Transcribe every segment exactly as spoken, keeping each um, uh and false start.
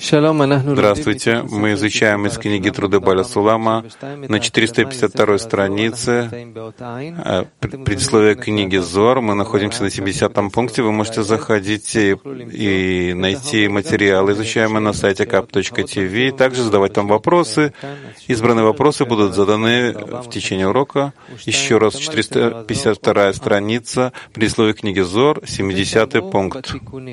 Здравствуйте. Мы изучаем из книги «Труды Баля Сулама» на четыреста пятьдесят второй странице, предисловие книги Зор. Мы находимся на семидесятом пункте. Вы можете заходить и, и найти материалы, изучаемые на сайте кап точка ти ви, также задавать там вопросы. Избранные вопросы будут заданы в течение урока. Еще раз, четыреста пятьдесят вторая страница, предисловие книги Зор, семидесятый пункт.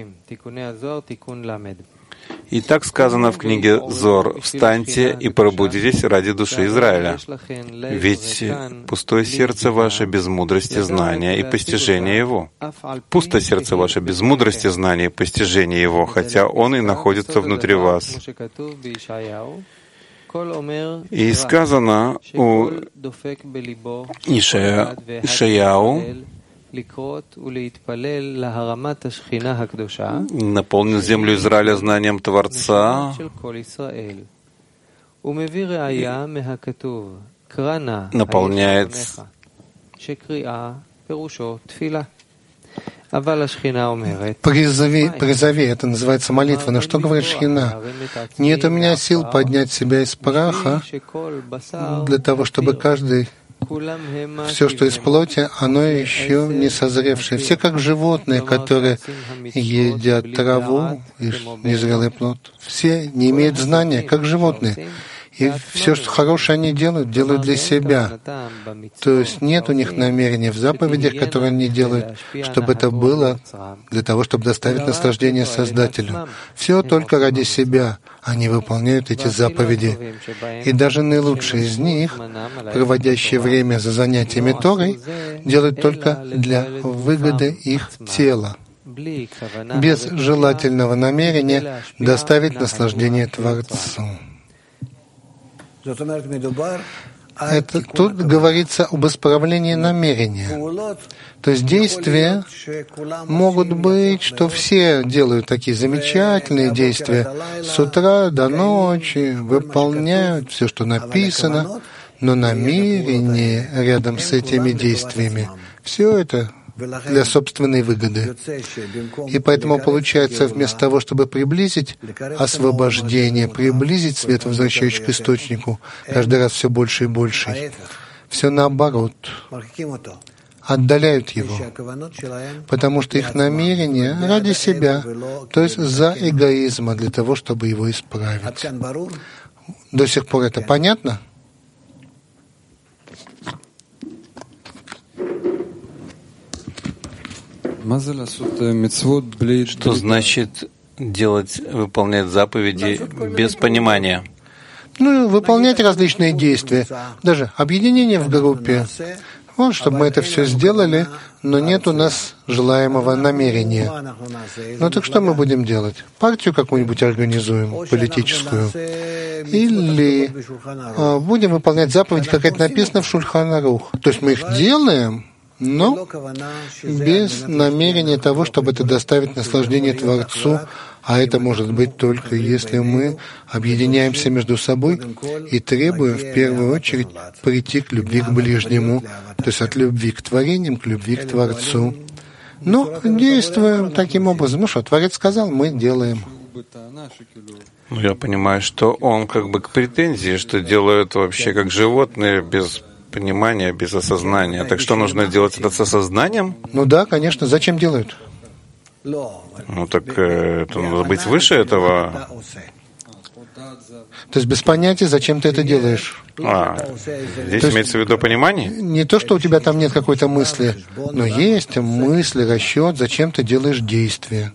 И так сказано в книге Зор: «Встаньте и пробудитесь ради души Израиля, ведь пустое сердце ваше без мудрости, знания и постижения его». Пусто сердце ваше без мудрости, знания и постижения его, хотя он и находится внутри вас. И сказано у Ишая, Ишаяу: наполнил землю Израиля знанием Творца, наполняет. Призови, призови, это называется молитва. Но что говорит Шхина? Нет у меня сил поднять себя из праха для того, чтобы каждый все, что из плоти, оно еще не созревшее. Все как животные, которые едят траву и незрелый плод. Все не имеют знания, как животные. И все, что хорошее они делают, делают для себя. То есть нет у них намерения в заповедях, которые они делают, чтобы это было для того, чтобы доставить наслаждение Создателю. Все только ради себя они выполняют эти заповеди. И даже наилучшие из них, проводящие время за занятиями Торой, делают только для выгоды их тела, без желательного намерения доставить наслаждение Творцу. Это, тут говорится об исправлении намерения. То есть действия могут быть, что все делают такие замечательные действия с утра до ночи, выполняют все, что написано, но намерение рядом с этими действиями, все это для собственной выгоды. И поэтому получается, вместо того, чтобы приблизить освобождение, приблизить свет, возвращающий к источнику, каждый раз все больше и больше, все наоборот, отдаляют его, потому что их намерение ради себя, то есть за эгоизма, для того, чтобы его исправить. До сих пор это понятно? Что значит делать, выполнять заповеди без понимания? Ну, выполнять различные действия, даже объединение в группе. Вот, чтобы мы это все сделали, но нет у нас желаемого намерения. Ну так что мы будем делать? Партию какую-нибудь организуем, политическую? Или а, будем выполнять заповеди, как это написано в Шульхан Арух? То есть мы их делаем, но без намерения того, чтобы это доставить наслаждение Творцу, а это может быть только если мы объединяемся между собой и требуем в первую очередь прийти к любви к ближнему, то есть от любви к творениям к любви к Творцу. Но действуем таким образом. Ну что, Творец сказал, мы делаем. Ну, я понимаю, что он как бы к претензии, что делают вообще как животные, без понимания, без осознания. Так что нужно делать это с осознанием? Ну да, конечно. Зачем делают? Ну так э, это надо быть выше этого. То есть без понятия, зачем ты это делаешь? А, здесь то имеется в виду понимание? Не то, что у тебя там нет какой-то мысли, но есть мысли, расчет, зачем ты делаешь действие.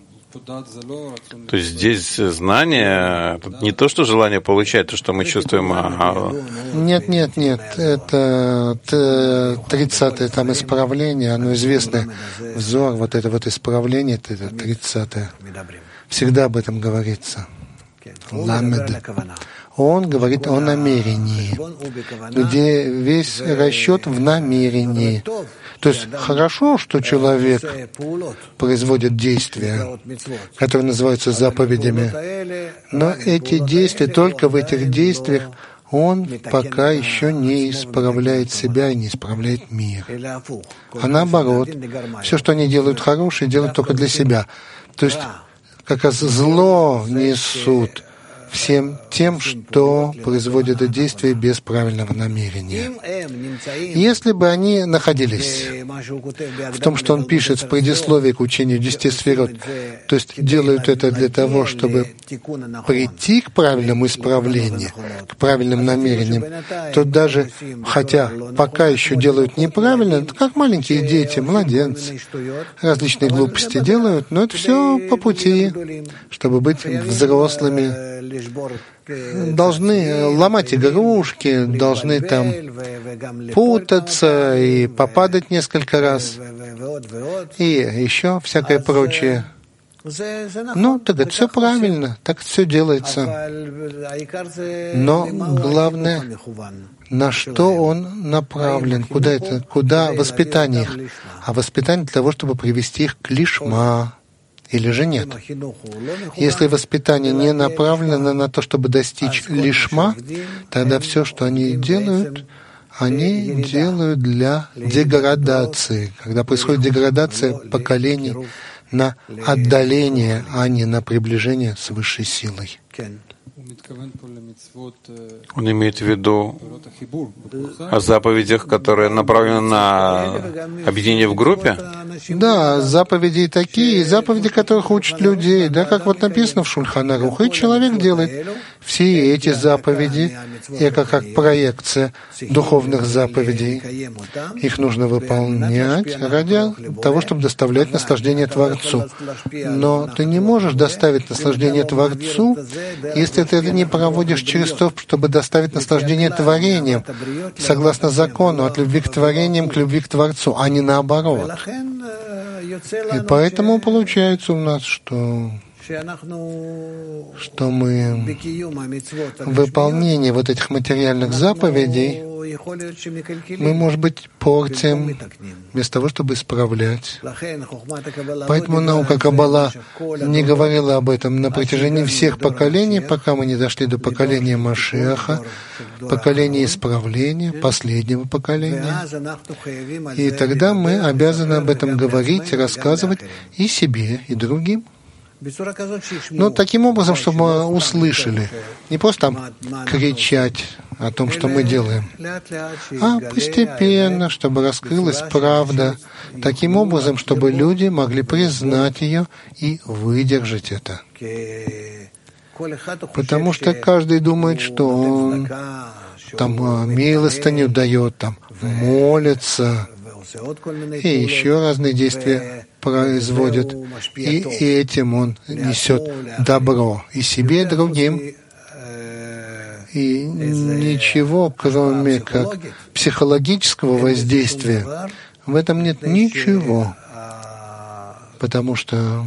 То есть здесь знание, не то, что желание получать, то, что мы чувствуем, а... Нет, нет, нет, это тридцатое там исправление, оно известное. Взор, вот это вот исправление, это тридцатое. Всегда об этом говорится. Ламед. Он говорит о намерении, где весь расчет в намерении. То есть хорошо, что человек производит действия, которые называются заповедями, но эти действия, только в этих действиях он пока еще не исправляет себя и не исправляет мир. А наоборот, все, что они делают хорошее, делают только для себя. То есть как раз зло несут всем тем, что производит это действие без правильного намерения. Если бы они находились в том, что он пишет в предисловии к учению десяти сферот, то есть делают это для того, чтобы прийти к правильному исправлению, к правильным намерениям, то даже, хотя пока еще делают неправильно, это как маленькие дети, младенцы, различные глупости делают, но это все по пути, чтобы быть взрослыми. Должны ломать игрушки, должны там путаться и попадать несколько раз, и еще всякое прочее. Ну, так это все правильно, так все делается. Но главное, на что он направлен, куда это, куда воспитание их. А воспитание для того, чтобы привести их к лишма. Или же нет? Если воспитание не направлено на то, чтобы достичь лишма, тогда все, что они делают, они делают для деградации. Когда происходит деградация поколений на отдаление, а не на приближение с высшей силой. Он имеет в виду о заповедях, которые направлены на объединение в группе? Да, заповеди такие, заповеди, которых учат людей, да, как вот написано в Шульхан Арух, и человек делает все эти заповеди, это как проекция духовных заповедей. Их нужно выполнять ради того, чтобы доставлять наслаждение Творцу. Но ты не можешь доставить наслаждение Творцу, если ты это не проводишь через то, чтобы доставить наслаждение творением, согласно закону, от любви к творениям к любви к Творцу, а не наоборот. И поэтому получается у нас, что, что мы в выполнении вот этих материальных заповедей мы, может быть, портим, вместо того, чтобы исправлять. Поэтому наука Каббала не говорила об этом на протяжении всех поколений, пока мы не дошли до поколения Машиаха, поколения исправления, последнего поколения. И тогда мы обязаны об этом говорить, рассказывать и себе, и другим. Но таким образом, чтобы мы услышали, не просто там кричать о том, что мы делаем, а постепенно, чтобы раскрылась правда, таким образом, чтобы люди могли признать ее и выдержать это. Потому что каждый думает, что он там милостыню дает, там молится, и еще разные действия производит, и этим он несет добро и себе, и другим. И ничего, кроме как психологического воздействия, в этом нет ничего, потому что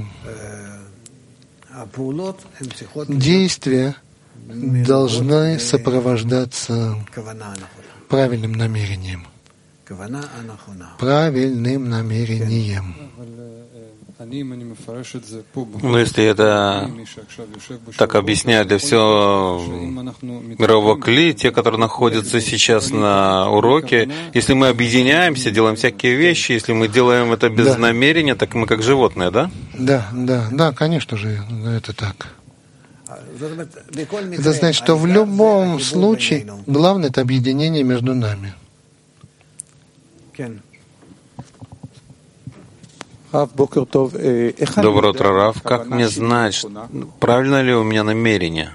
действия должны сопровождаться правильным намерением. Правильным намерением. Но если это так объясняют для всего мирового кли, те, которые находятся сейчас на уроке, если мы объединяемся, делаем всякие вещи, если мы делаем это без да. намерения, так мы как животные, да? Да, да, да, конечно же, это так. Это значит, что в любом случае главное — это объединение между нами. Доброе утро, Рав. Как мне знать, правильно ли у меня намерение?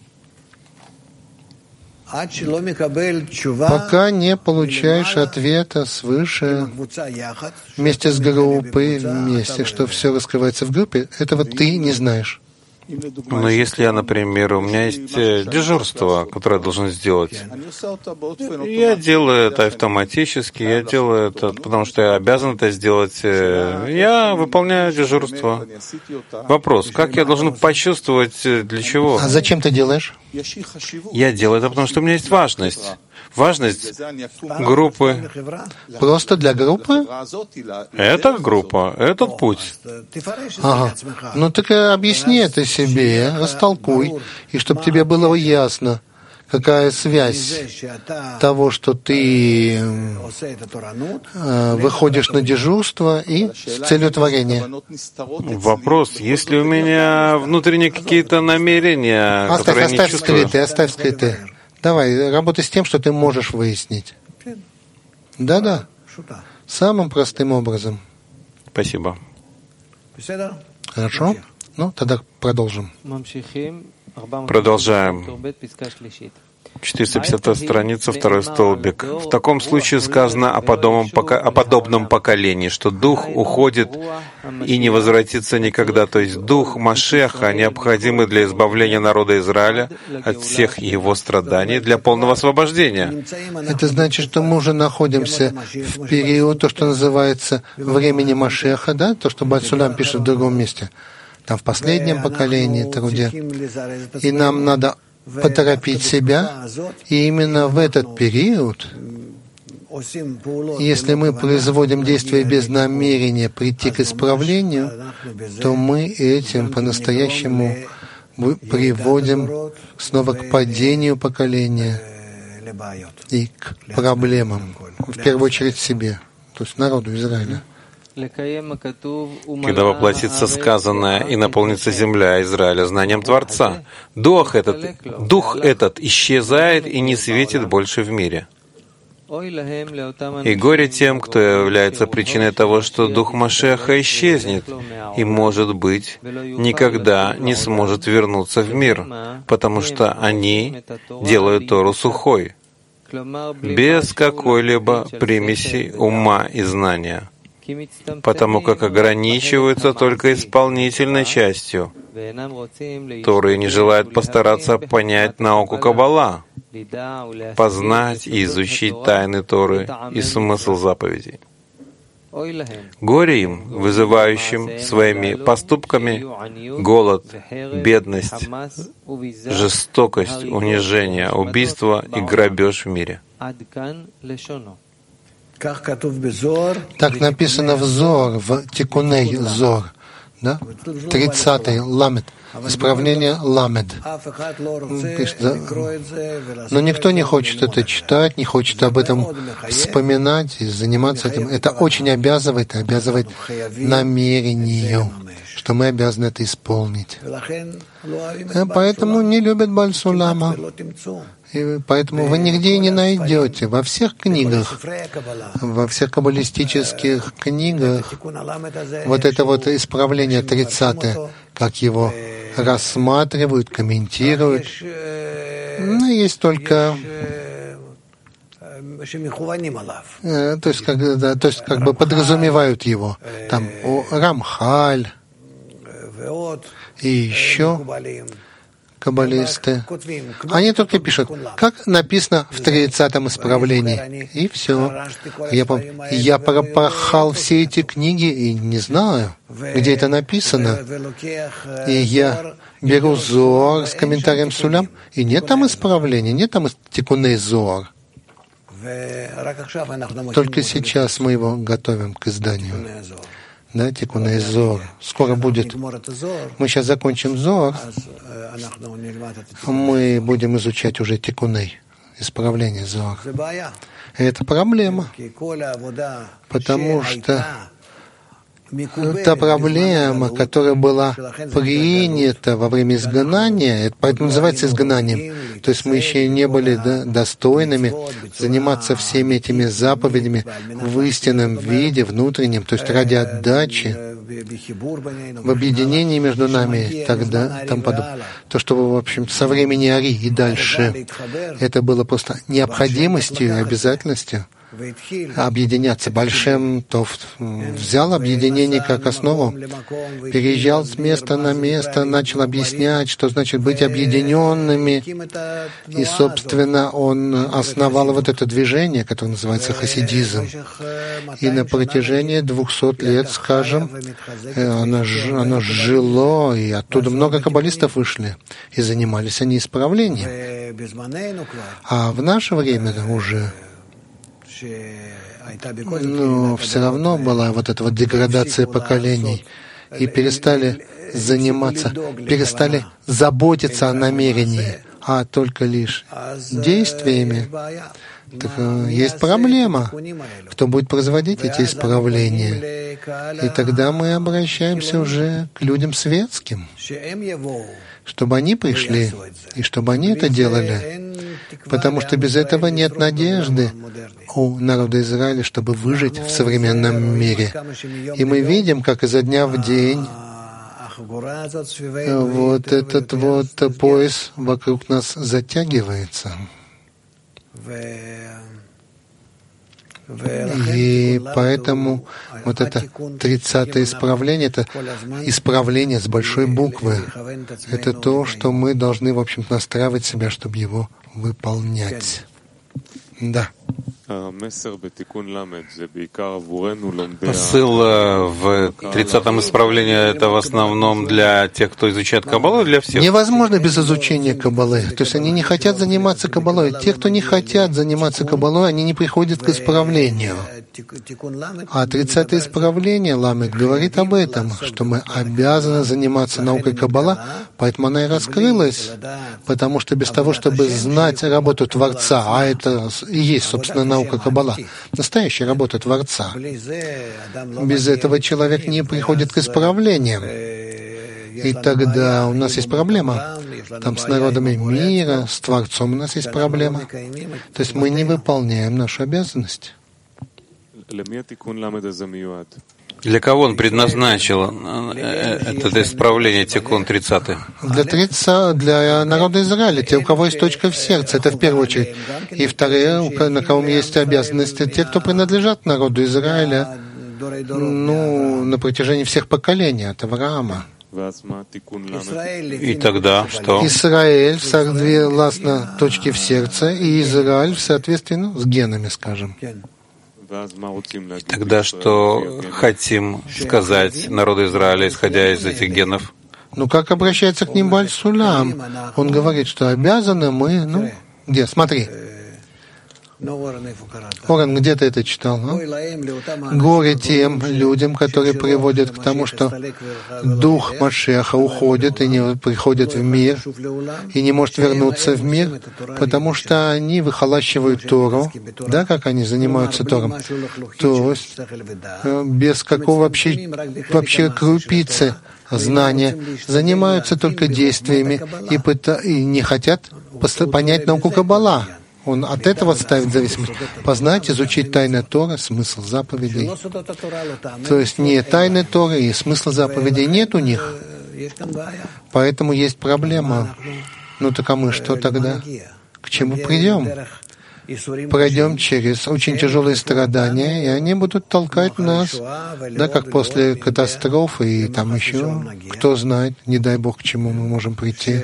Пока не получаешь ответа свыше, вместе с группой, вместе, что все раскрывается в группе, этого ты не знаешь. Но если я, например, у меня есть дежурство, которое я должен сделать, я делаю это автоматически, я делаю это, потому что я обязан это сделать. Я выполняю дежурство. Вопрос: как я должен почувствовать, для чего? А зачем ты делаешь? Я делаю это, потому что у меня есть важность. Важность группы. Просто для группы? Это группа, этот путь. Ага. Ну так объясни это себе, растолкуй, и чтобы тебе было ясно, какая связь того, что ты э, выходишь на дежурство и с целью творения. Вопрос, есть ли у меня внутренние какие-то намерения, оставь, которые оставь я не чувствую? скрытые, оставь скрытые. Давай, работай с тем, что ты можешь выяснить. Да-да, самым простым образом. Спасибо. Хорошо? Ну, тогда продолжим. Продолжаем. четыреста пятидесятая страница, второй столбик. В таком случае сказано о подобном, о подобном поколении, что дух уходит и не возвратится никогда. То есть дух Машеха необходимый для избавления народа Израиля от всех его страданий для полного освобождения. Это значит, что мы уже находимся в период, то, что называется времени Машеха, да, то, что Бааль Сулам пишет в другом месте, там в последнем поколении, труде. И нам надо поторопить себя, и именно в этот период, если мы производим действия без намерения прийти к исправлению, то мы этим по-настоящему приводим снова к падению поколения и к проблемам, в первую очередь себе, то есть народу Израиля. Когда воплотится сказанное и наполнится земля Израиля знанием Творца, дух этот, дух этот исчезает и не светит больше в мире. И горе тем, кто является причиной того, что дух Машеха исчезнет и, может быть, никогда не сможет вернуться в мир, потому что они делают Тору сухой, без какой-либо примеси ума и знания, потому как ограничиваются только исполнительной частью Торы и не желают постараться понять науку Каббала, познать и изучить тайны Торы и смысл заповедей. Горе им, вызывающим своими поступками голод, бедность, жестокость, унижение, убийство и грабеж в мире. Так написано в Зор, в Тикуней Зор, да? тридцатый Ламед, исправление Ламед. Пишет, да? Но никто не хочет это читать, не хочет об этом вспоминать и заниматься этим. Это очень обязывает, обязывает намерению, что мы обязаны это исполнить. Поэтому не любят Бааль Сулама. И поэтому вы нигде и не найдете. Во всех книгах, во всех каббалистических книгах, вот это вот исправление тридцатое, как его рассматривают, комментируют. Ну, есть только... То есть, как, да, то есть, как бы подразумевают его. Там о, Рамхаль и еще каббалисты. Они только пишут, как написано в тридцатом исправлении. И все. Я, я пропахал все эти книги и не знаю, где это написано. И я беру Зоар с комментарием Сулям, и нет там исправления, нет там Тикуней Зоар. Только сейчас мы его готовим к изданию. Да, Тикуней Зоар. Скоро будет. Мы сейчас закончим Зоар. Мы будем изучать уже Тикуней, исправление Зоар. И это проблема. Потому что та проблема, которая была принята во время изгнания, это поэтому называется изгнанием. То есть мы еще не были да, достойными заниматься всеми этими заповедями в истинном виде, внутреннем, то есть ради отдачи, в объединении между нами, тогда, там подобное. То, что, в общем, со времени Ари и дальше, это было просто необходимостью и обязательностью объединяться. Большим Тов взял объединение как основу, переезжал с места на место, начал объяснять, что значит быть объединенными, и, собственно, он основал вот это движение, которое называется хасидизм. И на протяжении двухсот лет, скажем, оно, оно жило, и оттуда много каббалистов вышли, и занимались они исправлением. А в наше время уже но все равно была вот эта вот деградация поколений, и перестали заниматься, перестали заботиться о намерении, а только лишь действиями, так есть проблема. Кто будет производить эти исправления? И тогда мы обращаемся уже к людям светским, чтобы они пришли, и чтобы они это делали. Потому что без этого нет надежды у народа Израиля, чтобы выжить в современном мире. И мы видим, как изо дня в день вот этот вот пояс вокруг нас затягивается. И поэтому вот это тридцатое исправление, это исправление с большой буквы. Это то, что мы должны, в общем-то, настраивать себя, чтобы его выполнять. Да. Посыл в тридцатом исправлении — это в основном для тех, кто изучает Каббалу, для всех? Невозможно без изучения Каббалы. То есть они не хотят заниматься Каббалой. Те, кто не хотят заниматься Каббалой, они не приходят к исправлению. А тридцатое исправление Ламед говорит об этом, что мы обязаны заниматься наукой Каббала, поэтому она и раскрылась, потому что без того, чтобы знать работу Творца, а это и есть, собственно, наука Каббала, настоящая работа Творца, без этого человек не приходит к исправлениям. И тогда у нас есть проблема. Там с народами мира, с Творцом у нас есть проблема. То есть мы не выполняем нашу обязанность. Для кого он предназначил это исправление, тикун тридцатый? Для, тридцать, для народа Израиля, те, у кого есть точка в сердце, это в первую очередь. И вторые, на кого есть обязанности, те, кто принадлежат народу Израиля, ну, на протяжении всех поколений, от Авраама. И тогда что? Израиль, согласно точке в сердце, и Израиль в соответствии, ну, с генами, скажем. Тогда что хотим сказать народу Израиля, исходя из этих генов? Ну, как обращается к ним Бааль Сулам? Он говорит, что обязаны мы, ну, где, смотри. Орен, где ты это читал? А? Горе тем людям, которые приводят к тому, что дух Машеха уходит и не приходит в мир, и не может вернуться в мир, потому что они выхолащивают Тору, да, как они занимаются Тором, то есть без какого вообще, вообще крупицы знания, занимаются только действиями и, пыта, и не хотят понять науку Каббала. Он от этого ставит зависимость. Познать, изучить тайны Торы, смысл заповедей. То есть не тайны Торы и смысла заповедей нет у них. Поэтому есть проблема. Ну так а мы что тогда? К чему придем? Пройдем через очень тяжелые страдания, и они будут толкать нас, да, как после катастрофы, и там еще, кто знает, не дай Бог, к чему мы можем прийти.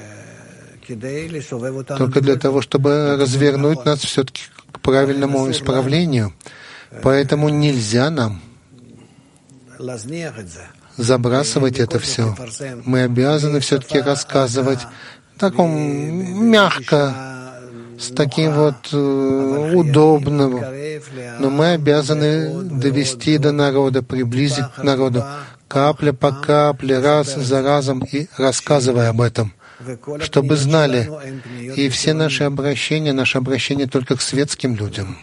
Только для того, чтобы развернуть нас все-таки к правильному исправлению. Поэтому нельзя нам забрасывать это все. Мы обязаны все-таки рассказывать таком мягко, с таким вот э, удобным. Но мы обязаны довести до народа, приблизить к народу, капля по капле, раз за разом, и рассказывая об этом, чтобы знали. И все наши обращения, наше обращение только к светским людям.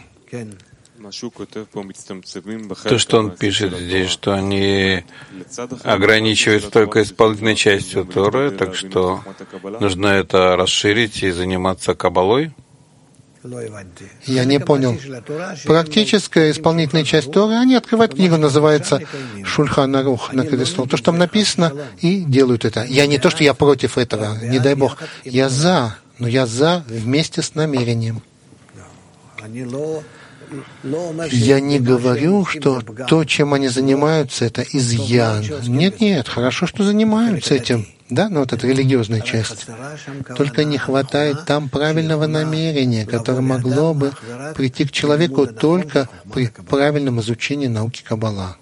То, что он пишет здесь, что они ограничиваются только исполнительной частью Торы, так что нужно это расширить и заниматься Каббалой. Я не понял. Практическая исполнительная часть Торы, они открывают книгу, называется Шульхан Арух, на кресту. То, что там написано, и делают это. Я не то, что я против этого, не дай Бог. Я за, но я за вместе с намерением. Я не говорю, что то, чем они занимаются, это изъян. Нет, нет, хорошо, что занимаются этим. Да, ну вот это религиозная часть. Только не хватает там правильного намерения, которое могло бы прийти к человеку только при правильном изучении науки Каббала.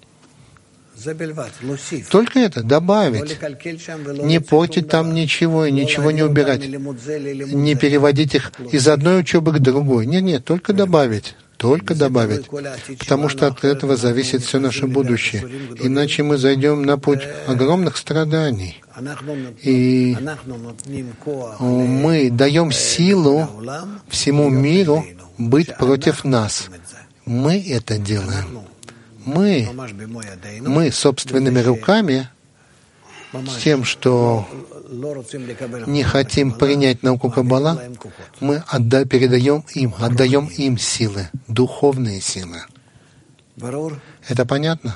Только это, добавить. Не портить там ничего и ничего не убирать. Не переводить их из одной учебы к другой. Нет, нет, только добавить. Только добавить. Потому что от этого зависит все наше будущее. Иначе мы зайдем на путь огромных страданий. И мы даем силу всему миру быть против нас. Мы это делаем. Мы, мы собственными руками, тем, что не хотим принять науку Каббала, мы отда- передаем им, отдаем им силы, духовные силы. Это понятно?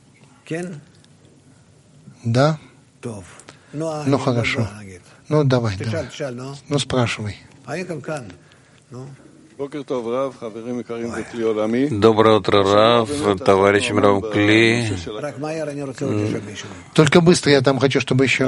Да? Ну, хорошо. Ну, давай, давай. Ну, спрашивай. Доброе утро, Рав, товарищ Рав Кли. Только быстро, я там хочу, чтобы еще...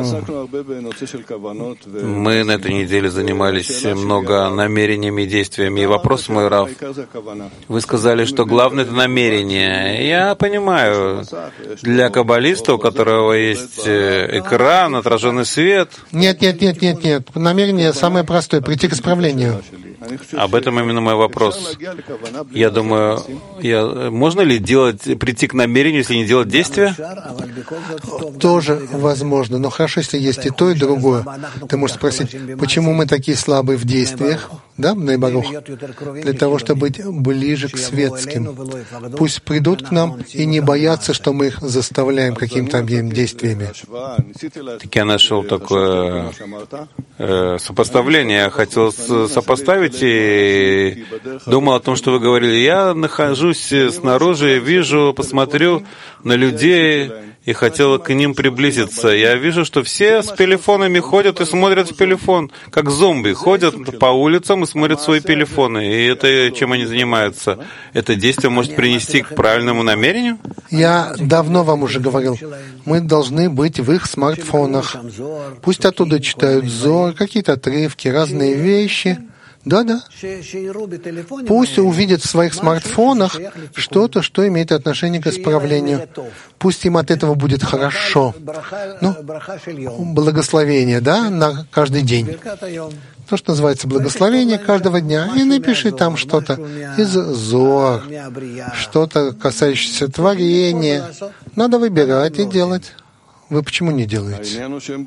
Мы на этой неделе занимались много намерениями и действиями. И вопрос мой, Рав. Вы сказали, что главное — это намерение. Я понимаю, для каббалиста, у которого есть экран, отраженный свет... Нет, нет, нет, нет, нет. Намерение самое простое — прийти к исправлению. Об этом именно мой вопрос. Я думаю, я, можно ли делать, прийти к намерению, если не делать действия? Тоже возможно. Но хорошо, если есть и то, и другое. Ты можешь спросить, почему мы такие слабые в действиях? Да, Нейбарух? Для того, чтобы быть ближе к светским. Пусть придут к нам и не боятся, что мы их заставляем какими-то действиями. Так я нашел такое э, сопоставление. Я хотел сопоставить и думал о том, что вы говорили. Я нахожусь снаружи, вижу, посмотрю на людей и хотел к ним приблизиться. Я вижу, что все с телефонами ходят и смотрят в телефон, как зомби, ходят по улицам и смотрят свои телефоны. И это, чем они занимаются, это действие может принести к правильному намерению? Я давно вам уже говорил, мы должны быть в их смартфонах. Пусть оттуда читают Зор, какие-то отрывки, разные вещи. Да-да. Пусть увидят в своих смартфонах что-то, что имеет отношение к исправлению. Пусть им от этого будет хорошо. Ну, благословение, да, на каждый день. То, что называется благословение каждого дня. И напиши там что-то из Зоар, что-то, касающееся творения. Надо выбирать и делать. Вы почему не делаете?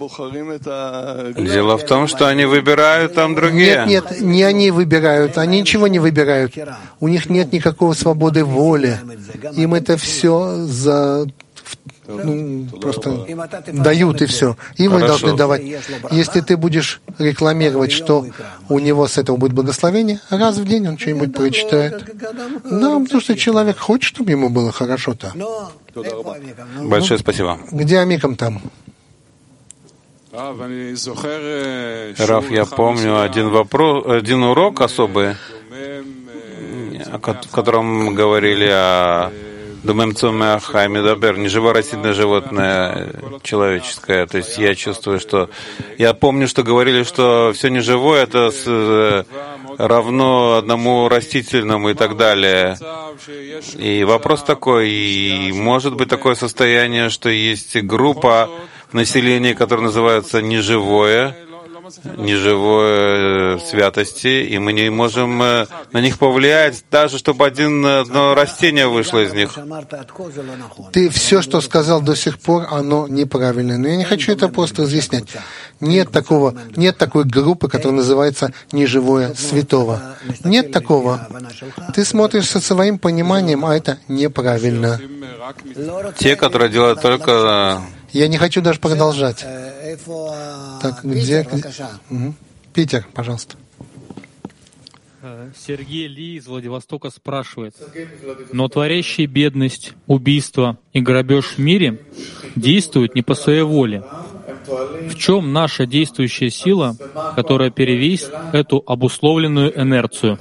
Дело в том, что они выбирают там другие. Нет, нет, не они выбирают, они ничего не выбирают. У них нет никакой свободы воли. Им это все за... Ну, просто дают и все. И вы Хорошо. должны давать. Если ты будешь рекламировать, что у него с этого будет благословение, раз в день он что-нибудь прочитает. Да, потому что человек хочет, чтобы ему было хорошо-то. Большое спасибо. Где Амикам там? Раф, я помню один вопрос, один урок особый, в котором мы говорили о Думаем, Хамидабер, неживое растительное животное, человеческое. То есть я чувствую, что... Я помню, что говорили, что все неживое — это с... равно одному растительному и так далее. И вопрос такой, и может быть такое состояние, что есть группа населения, которая называется неживое, неживое святости, и мы не можем на них повлиять, даже чтобы один, одно растение вышло из них. Ты все, что сказал до сих пор, оно неправильно. Но я не хочу это просто разъяснять. Нет такого, нет такой группы, которая называется неживое святого. Нет такого. Ты смотришь со своим пониманием, а это неправильно. Те, которые делают только... Я не хочу даже продолжать. Так, где? Угу. Питер, пожалуйста. Сергей Ли из Владивостока спрашивает: но творящие бедность, убийство и грабеж в мире действуют не по своей воле. В чем наша действующая сила, которая перевесит эту обусловленную инерцию?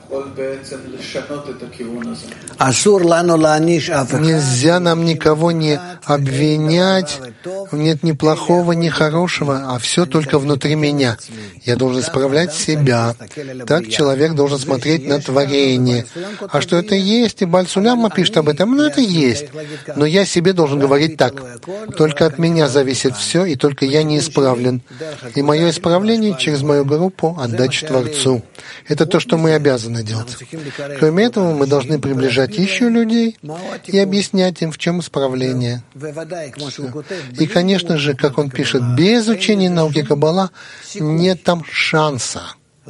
Нельзя нам никого не обвинять. Нет ни плохого, ни хорошего, а все только внутри меня. Я должен исправлять себя. Так человек должен смотреть на творение. А что это есть, и Бальсуляма пишет об этом, ну это есть. Но я себе должен говорить так. Только от меня зависит все, и только я не исправлен. И мое исправление через мою группу отдача Творцу. Это то, что мы обязаны делать. Кроме этого, мы должны приближать еще людей и объяснять им, в чем исправление. И, конечно же, как он пишет, без учения науки Каббала нет там шанса.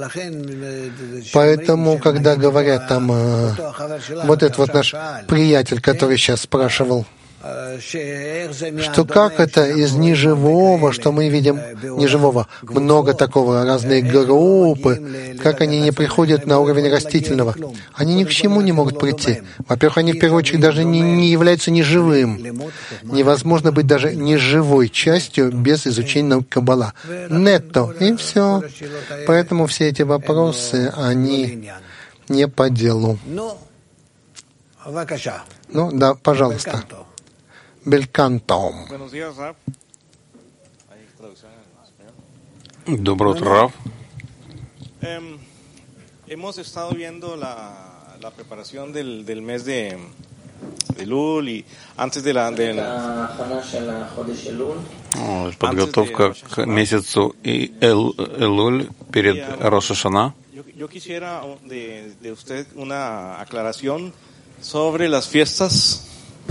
Поэтому, когда говорят там, э, вот этот вот наш приятель, который сейчас спрашивал, что как это из неживого, что мы видим неживого, много такого, разные группы, как они не приходят на уровень растительного. Они ни к чему не могут прийти. Во-первых, они в первую очередь даже не, не являются неживым. Невозможно быть даже неживой частью без изучения науки Каббала. Нетто. И все. Поэтому все эти вопросы, они не по делу. Ну да, пожалуйста. Бельканто. Доброе утро, Рав. Hemos estado viendo la, la preparación del, del mes de, de Elul y antes de la de подготовка к месяцу Элуль перед Рош ха-Шана. Yo quisiera de, de usted una aclaración sobre las fiestas.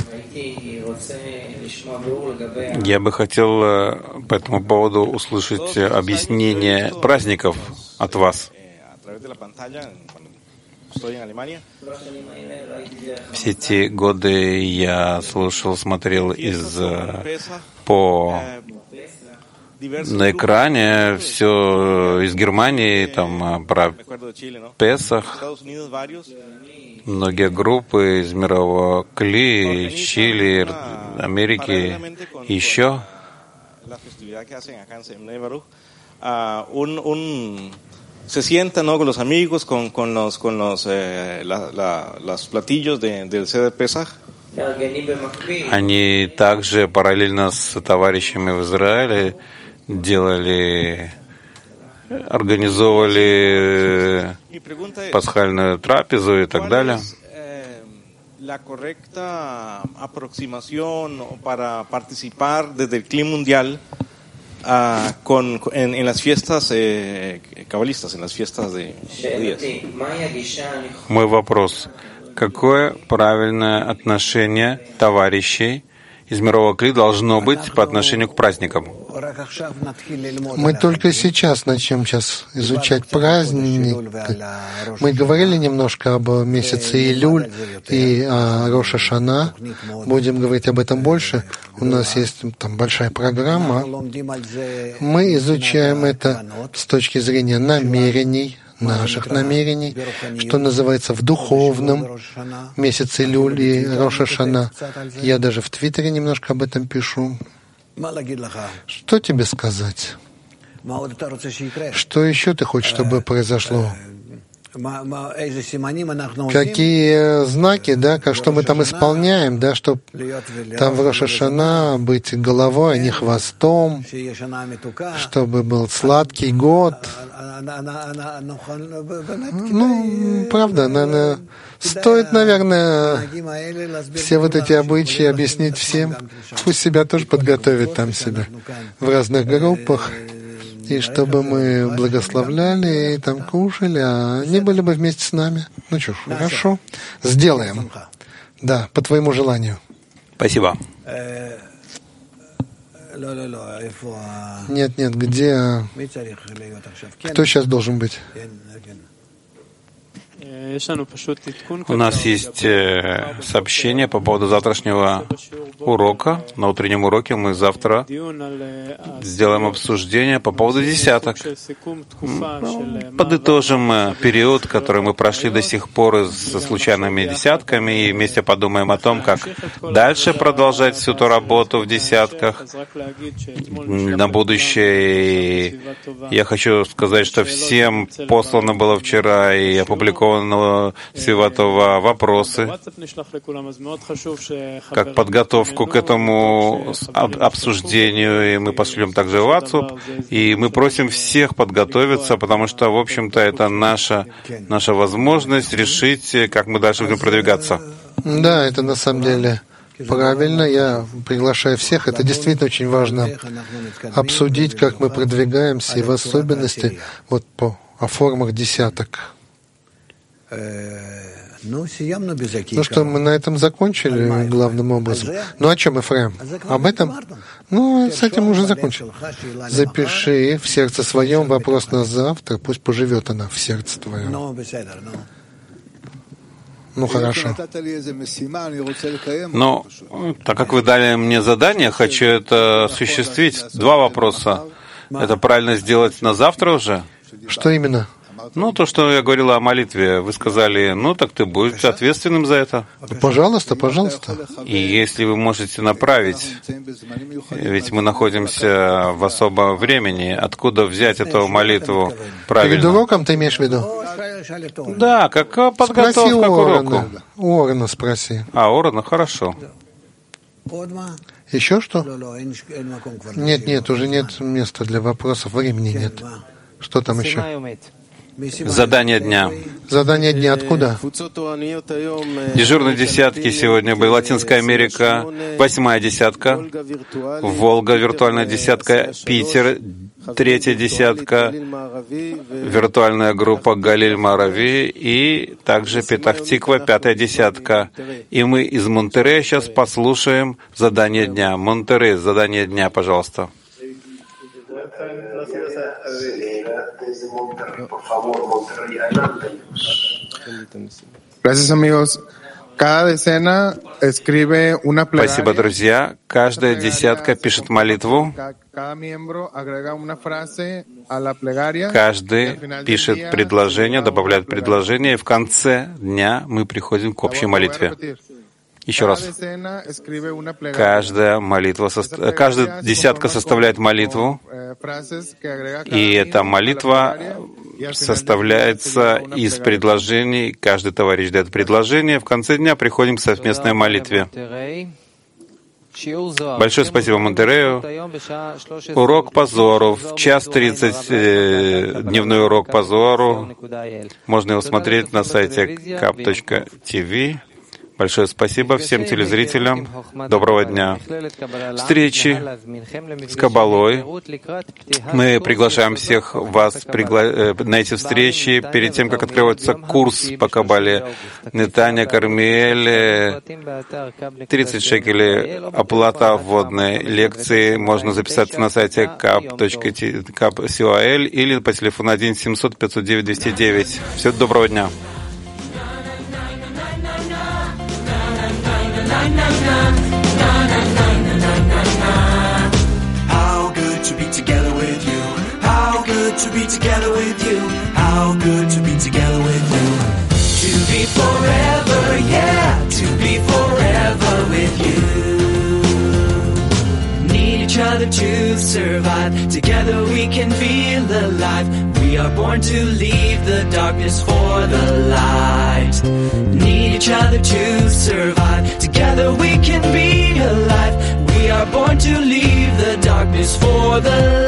Я бы хотел по этому поводу услышать объяснение праздников от вас. Все эти годы я слушал, смотрел из по на экране все из Германии, там про Песах. Многие группы из мирового Кли, Чили, Америки, еще. Se sientan, ¿no?, con los amigos, con, con los, con los, eh, la, la, los platillos de, del Седер Песах. Они также параллельно с товарищами в Израиле делали, организовывали пасхальную трапезу и так далее. La correcta aproximación para participar desde el clima mundial uh, con, en, en las fiestas eh, cabalistas, en las fiestas de judías. Мой вопрос. Какое правильное отношение товарищей из мирового Кли должно быть по отношению к праздникам? Мы только сейчас начнем сейчас изучать праздник. Мы говорили немножко об месяце Илюль и о Рош ха-Шана. Будем говорить об этом больше. У нас есть там большая программа. Мы изучаем это с точки зрения намерений, наших намерений, что называется в духовном месяце Илюль и Рош ха-Шана. Я даже в Твиттере немножко об этом пишу. Что тебе сказать? Что еще ты хочешь, чтобы произошло? Какие знаки, да, что мы там исполняем, да, чтобы там в Рош ха-Шана быть головой, а не хвостом, чтобы был сладкий год. Ну, правда, наверное, стоит, наверное, все вот эти обычаи объяснить всем. Пусть себя тоже подготовят там себя в разных группах. И чтобы мы благословляли и там кушали, а они были бы вместе с нами. Ну что ж, хорошо. Сделаем. Да, по твоему желанию. Спасибо. Нет, нет, где... Кто сейчас должен быть? У нас есть сообщение по поводу завтрашнего урока. На утреннем уроке мы завтра сделаем обсуждение по поводу десяток. Подытожим период, который мы прошли до сих пор со случайными десятками, и вместе подумаем о том, как дальше продолжать всю эту работу в десятках на будущее. И я хочу сказать, что всем послано было вчера и опубликовано Свиватова вопросы, как подготовку к этому обсуждению, и мы пошлем также в WhatsApp, и мы просим всех подготовиться, потому что, в общем-то, это наша, наша возможность решить, как мы дальше будем продвигаться. Да, это на самом деле правильно. Я приглашаю всех. Это действительно очень важно обсудить, как мы продвигаемся, и в особенности вот по о формах десяток. Ну что, мы на этом закончили главным образом. Ну о чем, Эфраим? Об этом? Ну, с этим уже закончили. Запиши в сердце своем вопрос на завтра, пусть поживет она в сердце твоем. Ну, хорошо. Но, так как вы дали мне задание, хочу это осуществить. Два вопроса. Это правильно сделать на завтра уже? Что именно? Ну, то, что я говорила о молитве, вы сказали, ну, так ты будешь ответственным за это. Пожалуйста, пожалуйста. И если вы можете направить, ведь мы находимся в особом времени, откуда взять эту молитву правильно? Перед уроком ты имеешь в виду? Да, как подготовка к уроку. У Орена спроси. А, Орена, хорошо. Еще что? Нет, нет, уже нет места для вопросов, времени нет. Что там еще? Задание дня. Задание дня откуда? Дежурные десятки сегодня были. Латинская Америка, восьмая десятка. Волга, виртуальная десятка. Питер, третья десятка. Виртуальная группа Галиль Марави. И также Петах-Тиква, пятая десятка. И мы из Монтеррея сейчас послушаем задание дня. Монтеррей, задание дня, пожалуйста. Gracias, amigos. Cada decena escribe una plegaria. Спасибо, друзья. Каждая десятка пишет молитву. Каждый пишет предложение, добавляет предложение, и в конце дня мы приходим к общей молитве. Еще раз. Каждая молитва, каждая десятка составляет молитву, и эта молитва составляется из предложений. Каждый товарищ дает предложение. В конце дня приходим к совместной молитве. Большое спасибо Монтеррею. Урок по Зору. В час тридцать э, дневной урок по Зору. Можно его смотреть на сайте кап точка ти ви. Большое спасибо всем телезрителям. Доброго дня. Встречи с Кабалой. Мы приглашаем всех вас пригла... на эти встречи перед тем, как открывается курс по Кабале. Нетания, Кармиэль, тридцать шекелей оплата вводной лекции. Можно записаться на сайте кап точка кап.сиоэл или по телефону один семьсот пятьсот девять двести девять. Всего доброго дня. How good to be together with you. How good to be together with you. How good to be together with you. To be forever, yeah, to be forever with you. Need each other to survive. Together we can feel alive. We are born to leave the darkness for the light. Need each other to survive. Together we can be alive. We are born to leave the darkness for the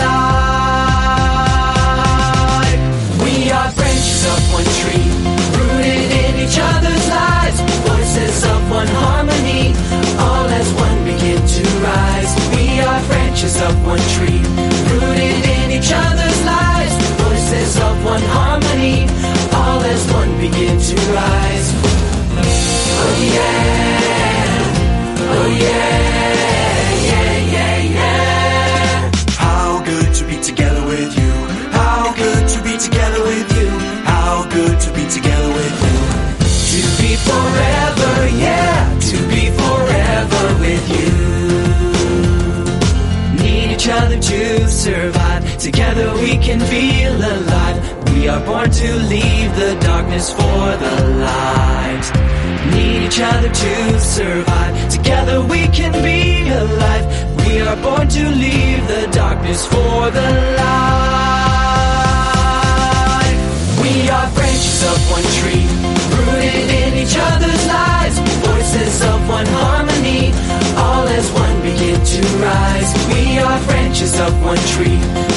light. We are branches of one tree, rooted in each other's lives. Voices of one harmony, all as one begin to rise. We are branches of one tree, rooted in each other's lives. Voices of one harmony, all as one begin to rise. Oh yeah, oh yeah, yeah, yeah, yeah. How good to be together with you. How good to be together with you. How good to be together with you. To be forever, yeah, to be forever with you. Need each other to survive. Together we can feel alive. We are born to leave the darkness for the light. Need each other to survive. Together we can be alive. We are born to leave the darkness for the light. We are branches of one tree, rooted in each other's lives. Voices of one harmony, all as one begin to rise. We are branches of one tree,